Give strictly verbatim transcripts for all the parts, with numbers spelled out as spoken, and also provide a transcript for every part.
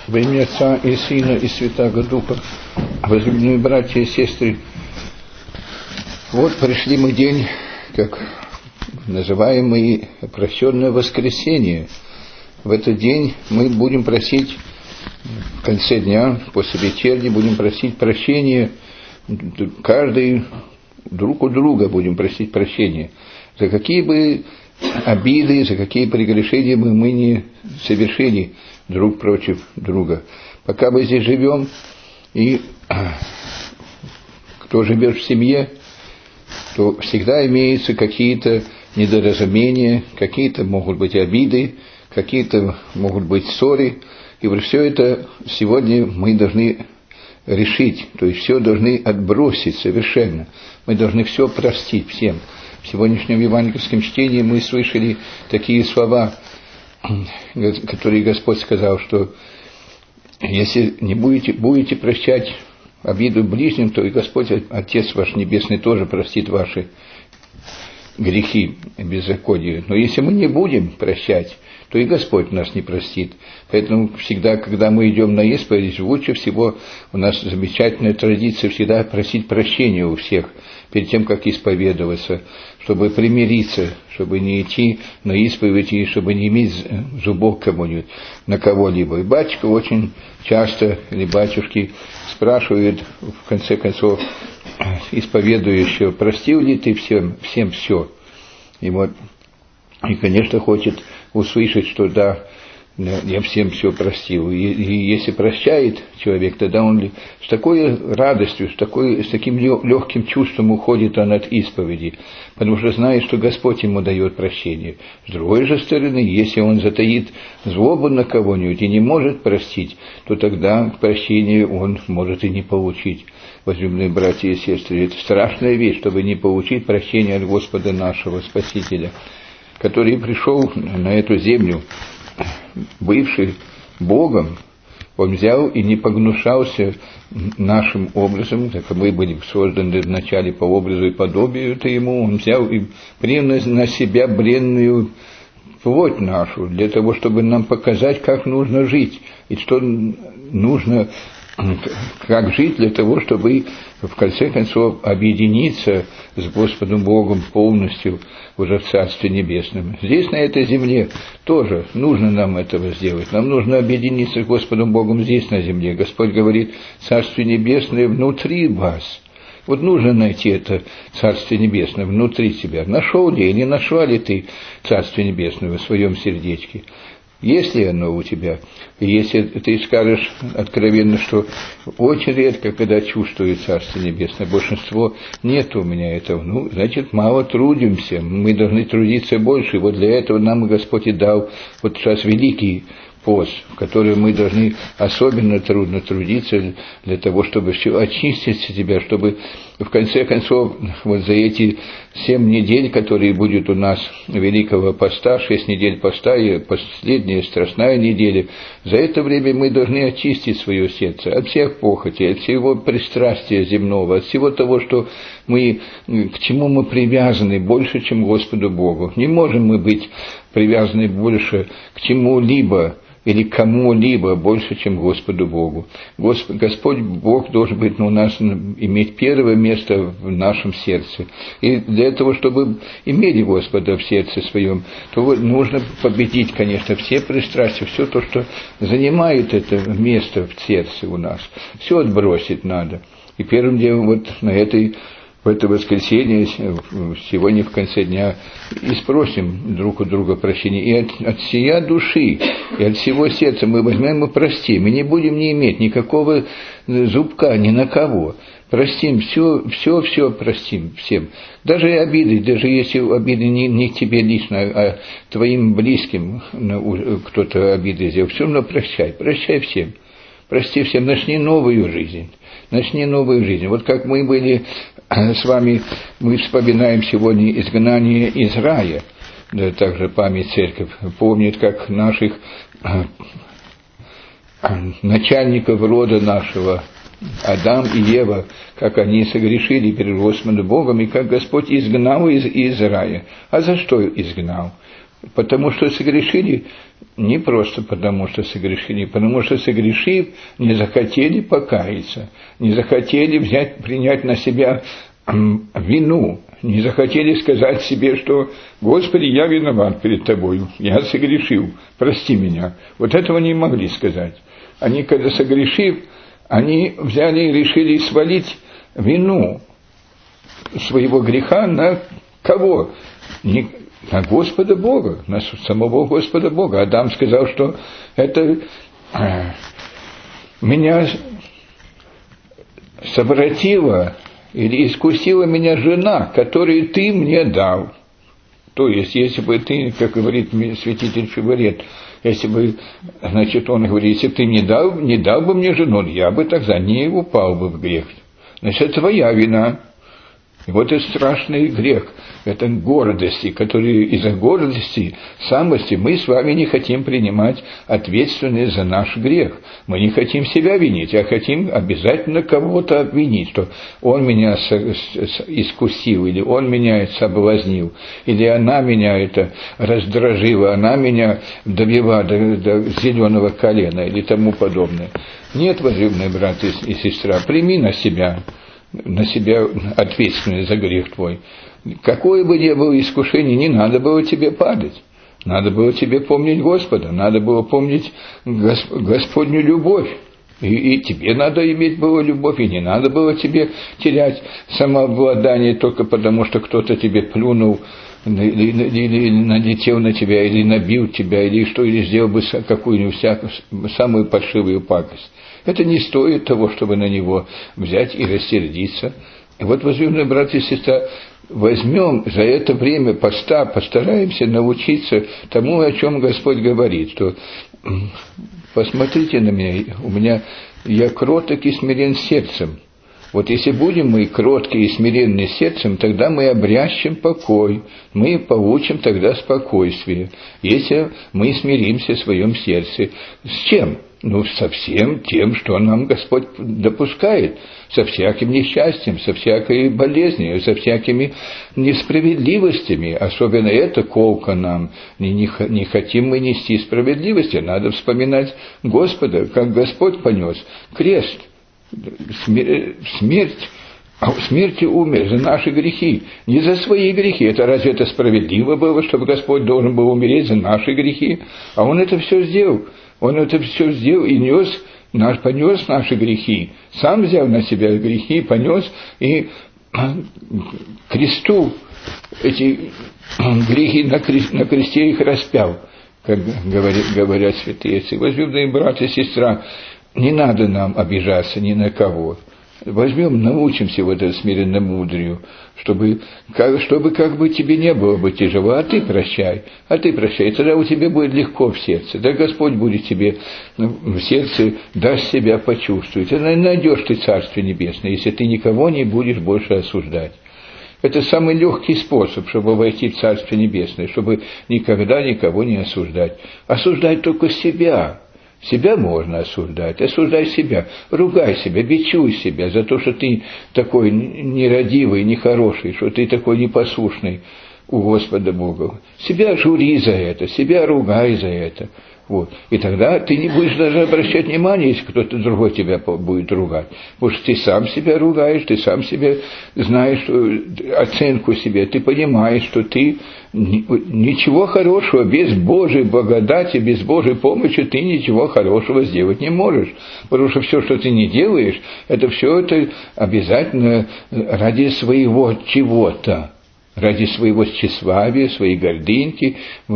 Во имя Отца и Сына и Святаго Духа, возлюбленные братья и сестры, вот пришли мы день, как называемый прощенное воскресенье. В этот день мы будем просить, в конце дня, после вечерни, будем просить прощения, каждый друг у друга будем просить прощения, за какие бы обиды, за какие прегрешения бы мы не совершили друг против друга. Пока мы здесь живем, и кто живет в семье, то всегда имеются какие-то недоразумения, какие-то могут быть обиды, какие-то могут быть ссоры, и вот все это сегодня мы должны решить, то есть все должны отбросить совершенно. Мы должны все простить всем. В сегодняшнем евангельском чтении мы слышали такие слова, которые Господь сказал, что если не будете, будете прощать обиду ближним, то и Господь, Отец ваш Небесный, тоже простит ваши грехи, беззакония. Но если мы не будем прощать, то и Господь нас не простит. Поэтому всегда, когда мы идем на исповедь, лучше всего, у нас замечательная традиция всегда просить прощения у всех перед тем, как исповедоваться, чтобы примириться, чтобы не идти на исповедь и чтобы не иметь зубов кому-нибудь, на кого-либо. И батюшка очень часто, или батюшки спрашивают, в конце концов, исповедующего, простил ли ты всем, всем все? И вот, и, конечно, хочет услышать, что да, я всем все простил. И, и если прощает человек, тогда он с такой радостью, с, такой, с таким легким чувством уходит он от исповеди, потому что знает, что Господь ему дает прощение. С другой же стороны, если он затаит злобу на кого-нибудь и не может простить, то тогда прощение он может и не получить. Возлюбленные братья и сестры, это страшная вещь, чтобы не получить прощение от Господа нашего Спасителя, который пришел на эту землю, бывший Богом. Он взял и не погнушался нашим образом, так как мы были созданы вначале по образу и подобию-то ему, он взял и принял на себя бренную плоть нашу, для того, чтобы нам показать, как нужно жить, и что нужно, как жить для того, чтобы в конце концов объединиться с Господом Богом полностью уже в Царстве Небесном. Здесь, на этой земле, тоже нужно нам этого сделать. Нам нужно объединиться с Господом Богом здесь, на земле. Господь говорит, Царствие Небесное внутри вас. Вот нужно найти это Царствие Небесное внутри себя. Нашел ли или нашла ли ты Царствие Небесное в своем сердечке? Есть ли оно у тебя? И если ты скажешь откровенно, что очень редко, когда чувствую Царство Небесное, большинство нет у меня этого, ну, значит, мало трудимся, мы должны трудиться больше, и вот для этого нам Господь и дал вот сейчас великий пост, в который мы должны особенно трудно трудиться для того, чтобы все очистить себя, чтобы в конце концов вот за эти семь недель, которые будут у нас Великого Поста, шесть недель поста и последняя страстная неделя, за это время мы должны очистить свое сердце от всех похотей, от всего пристрастия земного, от всего того, что мы, к чему мы привязаны больше, чем к Господу Богу. Не можем мы быть привязаны больше к чему-либо или кому-либо больше, чем Господу Богу. Господь, Господь Бог должен быть у нас, иметь первое место в нашем сердце. И для этого, чтобы иметь Господа в сердце своем, то нужно победить, конечно, все пристрастия, все то, что занимает это место в сердце у нас. Все отбросить надо. И первым делом вот на этой в это воскресенье, сегодня в конце дня, и спросим друг у друга прощения. И от, от сия души, и от всего сердца мы возьмем и простим. Мы не будем не иметь никакого зубка ни на кого. Простим, все, все, все простим всем. Даже и обиды, даже если обиды не, не тебе лично, а твоим близким кто-то обиды сделал, все равно прощай, прощай всем. Прости всем, начни новую жизнь. Начни новую жизнь. Вот как мы были с вами, мы вспоминаем сегодня изгнание из рая, да, также память церковь помнит, как наших начальников рода нашего, Адам и Ева, как они согрешили перед Господом Богом, и как Господь изгнал из, из рая. А за что изгнал? Потому что согрешили, не просто потому что согрешили, потому что согрешив, не захотели покаяться, не захотели взять, принять на себя вину, не захотели сказать себе, что «Господи, я виноват перед Тобою, я согрешил, прости меня». Вот этого не могли сказать. Они, когда согрешив, они взяли и решили свалить вину своего греха на кого? Не на Господа Бога, на самого Господа Бога. Адам сказал, что это меня совратила или искусила меня жена, которую ты мне дал. То есть, если бы ты, как говорит святитель Филарет, если бы, значит, он говорит, если бы ты не дал, не дал бы мне жену, я бы тогда не упал бы в грех. Значит, это твоя вина. И вот это страшный грех, это гордости, которые из-за гордости, самости мы с вами не хотим принимать ответственность за наш грех. Мы не хотим себя винить, а хотим обязательно кого-то обвинить, что он меня искусил, или он меня соблазнил, или она меня это раздражила, она меня довела до, до зеленого колена, или тому подобное. Нет, возлюбленный брат и сестра, прими на себя. на себя ответственность за грех твой. Какое бы ни было искушение, не надо было тебе падать. Надо было тебе помнить Господа, надо было помнить Госп... Господню любовь. И, и тебе надо иметь было любовь, и не надо было тебе терять самообладание только потому, что кто-то тебе плюнул, или, или, или налетел на тебя, или набил тебя, или что, или сделал бы какую-нибудь самую паршивую пакость. Это не стоит того, чтобы на него взять и рассердиться. И вот, возлюбленные братья и сестры, возьмем за это время поста, постараемся научиться тому, о чем Господь говорит, что посмотрите на меня, у меня я кроток и смирен сердцем. Вот если будем мы кроткие и смиренные сердцем, тогда мы обрящем покой, мы получим тогда спокойствие, если мы смиримся в своем сердце. С чем? Ну, со всем тем, что нам Господь допускает, со всяким несчастьем, со всякой болезнью, со всякими несправедливостями. Особенно это колко нам. Не, не, не хотим мы нести справедливости, надо вспоминать Господа, как Господь понес крест, смерть, а в смерти умер за наши грехи, не за свои грехи. Это разве это справедливо было, чтобы Господь должен был умереть за наши грехи? А Он это все сделал. Он это все сделал и нес, наш, понес наши грехи. Сам взял на себя грехи, понес, и кресту эти грехи на кресте, на кресте их распял, как говорят, говорят святые отцы. Возлюбленные братья и сестра, не надо нам обижаться ни на кого. Возьмем, научимся вот это смиренно-мудрию, чтобы как, чтобы как бы тебе не было бы тяжело, а ты прощай, а ты прощай, тогда у тебя будет легко в сердце, да Господь будет тебе в сердце, даст себя почувствовать, и найдешь ты Царствие Небесное, если ты никого не будешь больше осуждать. Это самый легкий способ, чтобы войти в Царствие Небесное, чтобы никогда никого не осуждать. Осуждать только себя. Себя можно осуждать, осуждай себя, ругай себя, бичуй себя за то, что ты такой нерадивый, нехороший, что ты такой непослушный у Господа Бога. Себя жури за это, себя ругай за это. Вот. И тогда ты не будешь даже обращать внимания, если кто-то другой тебя будет ругать. Потому что ты сам себя ругаешь, ты сам себе знаешь оценку себе, ты понимаешь, что ты ничего хорошего без Божьей благодати, без Божьей помощи ты ничего хорошего сделать не можешь. Потому что все, что ты не делаешь, это все это обязательно ради своего чего-то. Ради своего тщеславия, своей гордыньки,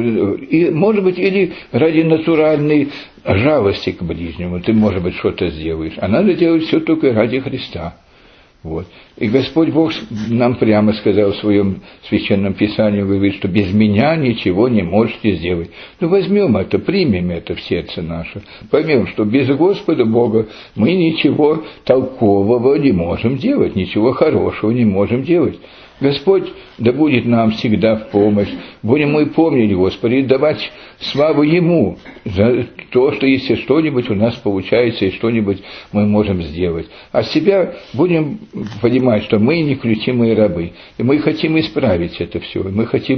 и, может быть, или ради натуральной жалости к ближнему, ты, может быть, что-то сделаешь. А надо делать все только ради Христа. Вот. И Господь Бог нам прямо сказал в своем священном писании, говорит, что без меня ничего не можете сделать. Ну, возьмем это, примем это в сердце наше, поймем, что без Господа Бога мы ничего толкового не можем делать, ничего хорошего не можем делать. Господь да будет нам всегда в помощь. Будем мы помнить Господа и давать славу Ему за то, что если что-нибудь у нас получается и что-нибудь мы можем сделать. А себя будем понимать, что мы неключимые рабы. И мы хотим исправить это все. Мы хотим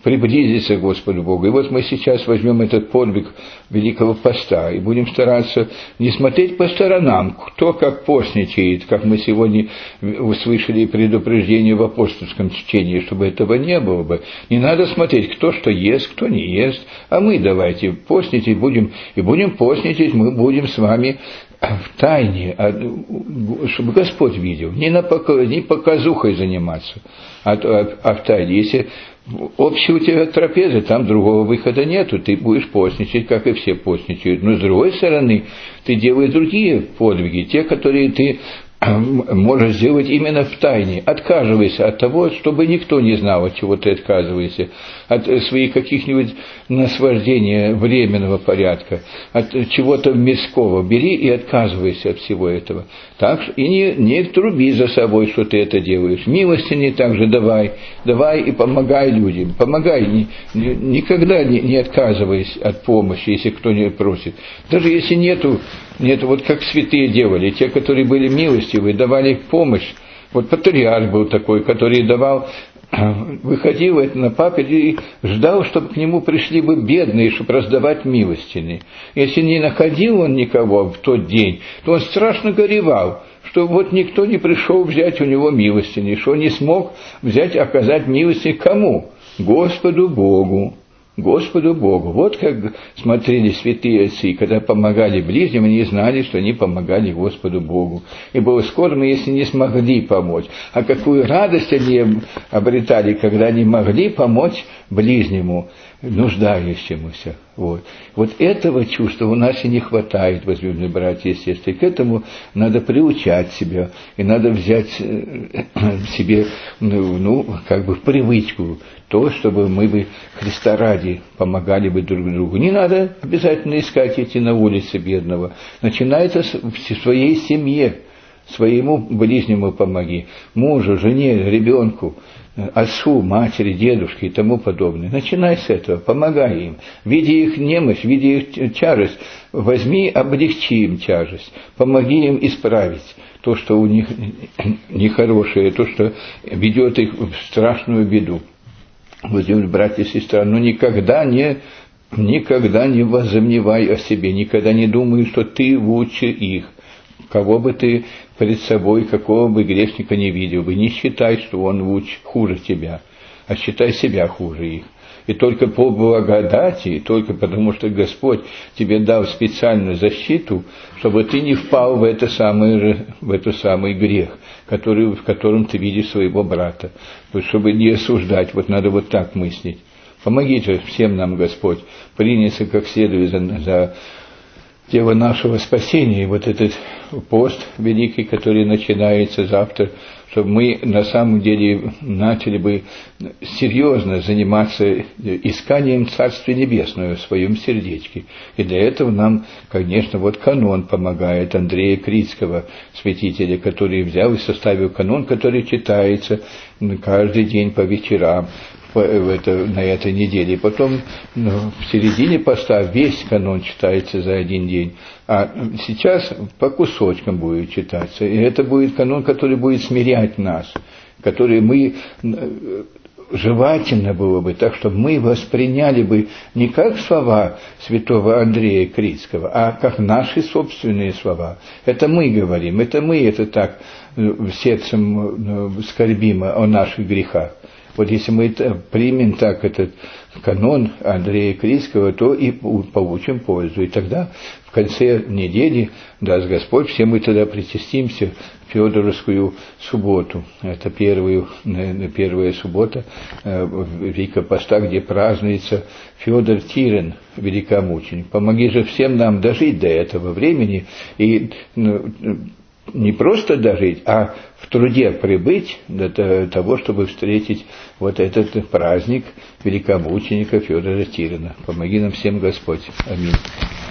приблизиться к Господу Богу. И вот мы сейчас возьмем этот подвиг Великого Поста и будем стараться не смотреть по сторонам, кто как постничает, как мы сегодня услышали предупреждение в апостольском чтении, чтобы этого не было бы. Не надо смотреть, кто что ест, кто не ест, а мы давайте постничать будем, и будем постничать, мы будем с вами в тайне, чтобы Господь видел, не, на пока, не показухой заниматься, а, а, а в тайне. Если общая у тебя трапеза, там другого выхода нету, ты будешь постничать, как и все постничают. Но с другой стороны, ты делаешь другие подвиги, те, которые ты можешь сделать именно в тайне. Отказывайся от того, чтобы никто не знал, от чего ты отказываешься, от своих каких-нибудь наслаждений временного порядка, от чего-то мирского. Бери и отказывайся от всего этого. Так, и не, не труби за собой, что ты это делаешь. Милостыни также давай, давай и помогай людям. Помогай, ни, ни, никогда не, не отказывайся от помощи, если кто не просит. Даже если нету, нету, вот как святые делали, те, которые были милостивы, давали помощь. Вот патриарх был такой, который давал, выходил на папель и ждал, чтобы к нему пришли бы бедные, чтобы раздавать милостины. Если не находил он никого в тот день, то он страшно горевал, что вот никто не пришел взять у него милостини, что не смог взять, оказать милостини кому? Господу Богу. Господу Богу. Вот как смотрели святые отцы, когда помогали ближним, они знали, что они помогали Господу Богу. И было скорбно, если не смогли помочь. А какую радость они обретали, когда они могли помочь ближнему, нуждающемуся. Вот. Вот этого чувства у нас и не хватает, возлюбленные братья и сестры. К этому надо приучать себя, и надо взять себе, ну, как бы в привычку то, чтобы мы бы Христа ради помогали бы друг другу. Не надо обязательно искать идти на улице бедного. Начинается в своей семье. Своему ближнему помоги, мужу, жене, ребенку, отцу, матери, дедушке и тому подобное. Начинай с этого, помогай им. Видя их немощь, видя их тяжесть, возьми, облегчи им тяжесть, помоги им исправить то, что у них нехорошее, то, что ведет их в страшную беду. Вот, братья и сестры, но никогда не, никогда не возомневай о себе, никогда не думай, что ты лучше их. Кого бы ты перед собой, какого бы грешника не видел бы, не считай, что он лучше, хуже тебя, а считай себя хуже их. И только по благодати, и только потому, что Господь тебе дал специальную защиту, чтобы ты не впал в, это самое, в этот самый грех, который, в котором ты видишь своего брата. Чтобы не осуждать, вот надо вот так мыслить. Помогите всем нам, Господь, приняться как следует за, за дело нашего спасения, и вот этот пост великий, который начинается завтра, чтобы мы на самом деле начали бы серьезно заниматься исканием Царствия Небесного в своем сердечке. И для этого нам, конечно, вот канон помогает Андрея Критского, святителя, который взял и составил канон, который читается каждый день по вечерам. В это, на этой неделе. И потом ну, в середине поста весь канон читается за один день. А сейчас по кусочкам будет читаться. И это будет канон, который будет смирять нас, который мы... Желательно было бы так, чтобы мы восприняли бы не как слова святого Андрея Критского, а как наши собственные слова. Это мы говорим, это мы это так сердцем скорбим о наших грехах. Вот если мы примем так этот канон Андрея Критского, то и получим пользу. И тогда в конце недели, даст Господь, все мы тогда причастимся в Феодоровскую субботу. Это первую, первая суббота Великого Поста, где празднуется Феодор Тирин, великомученик. Помоги же всем нам дожить до этого времени и не просто дожить, а в труде прибыть до того, чтобы встретить вот этот праздник великомученика Феодора Тирина. Помоги нам всем, Господь. Аминь.